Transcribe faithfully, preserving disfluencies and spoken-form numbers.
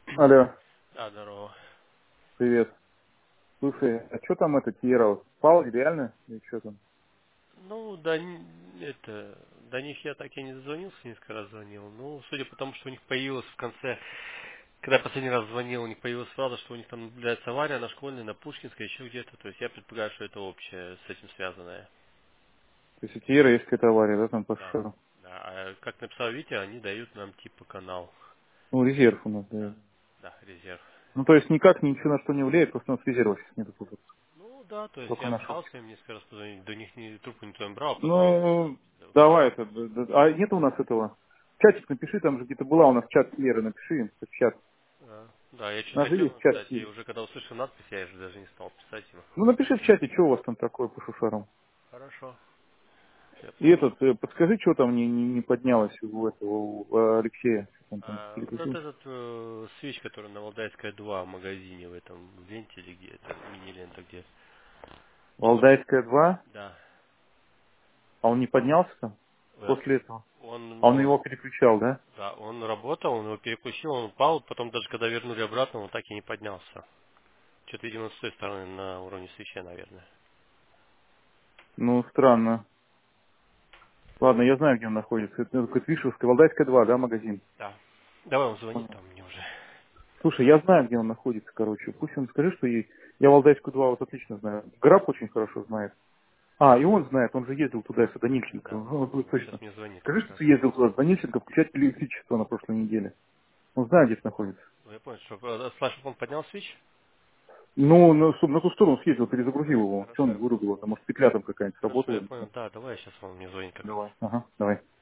Алло, Да, здорово. привет. Слушай, а что там это Тиера? Спал реально? Или что там? Ну, до, н- это, до них я так и не дозвонился, несколько раз звонил. Ну, судя по тому, что у них появилось в конце, когда я последний раз звонил, у них появилась фраза, что у них там наблюдается авария на Школьной, на Пушкинской, еще где-то. То есть я предполагаю, что это общее с этим связанное. То есть у Тиера есть какая-то авария, да, там по Да. шару? Да. А как написал Витя, они дают нам типа канал. Ну, резерв у нас, да. Да. Да, резерв. Ну, то есть никак ничего на что не влияет, просто у нас резерва сейчас нету. тут. Ну да, то есть Только я нашел. пытался им несколько раз позвонить, до них ни трубку никто не брал, позвонил еще раз. Ну, Да, давай это. да, да. А нет у нас этого? Чатик напиши, там же где-то была у нас чат Тиера, напиши им, в чат. Да, да, я У что-то нас же хотел есть чат написать, и Тиера. уже когда услышал надпись, я уже даже не стал писать ему. Ну, напиши в чате, что у вас там такое по шушарам. Хорошо, я И понял. этот, э, подскажи, что там не, не, не поднялось у этого, у э, Алексея. Что он там А, вот перегрузил? этот э, свич, который на Валдайская два в магазине, в этом в ленте или где это, мини-лента где. Что-то он, Валдайская два. да, А он не поднялся там э, после этого? он, А он ну, его переключал, да? да, он работал, он его переключил, он упал, потом даже когда вернули обратно, он так и не поднялся. Что-то, видимо, с той стороны на уровне свеча, наверное. Ну, странно. Ладно, я знаю, где он находится. Это Катвишевская, Валдайская два, да, магазин? Да. Давай он звонит Понял. там мне уже. Слушай, я знаю, где он находится, короче. Пусть он скажи, что ей... Я Валдайскую два вот отлично знаю. Граб очень хорошо знает. А, и он знает, он же ездил туда с Данильченко. Да, Ну, вот он точно. сейчас мне звонит Скажи, как что раз. ты ездил туда с Данильченко включать электричество на прошлой неделе. Он знает, где это находится. Ну, я понял, что... э, Слаш, он поднял свич? Ну, на, чтобы на ту сторону съездил, перезагрузил его. Что Хорошо, он я понял. вырубил? Там, может, петля там какая-нибудь Хорошо, я сработала. понял. Да, давай сейчас он мне звонит как раз. Давай. Ага, давай.